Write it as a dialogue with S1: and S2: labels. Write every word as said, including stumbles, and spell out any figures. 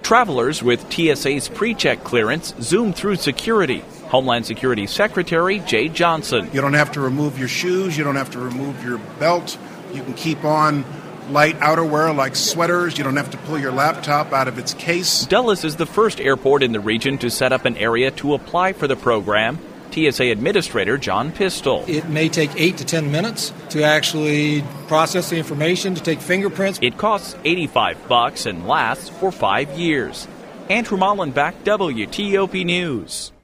S1: Travelers with T S A's pre-check clearance zoom through security. Homeland Security Secretary Jay Johnson.
S2: You don't have to remove your shoes. You don't have to remove your belt. You can keep on light outerwear like sweaters. You don't have to pull your laptop out of its case.
S1: Dulles is the first airport in the region to set up an area to apply for the program. T S A Administrator John Pistol.
S3: It may take eight to ten minutes to actually process the information, to take fingerprints.
S1: It costs eighty-five bucks and lasts for five years. Andrew Mullenbeck, W T O P News.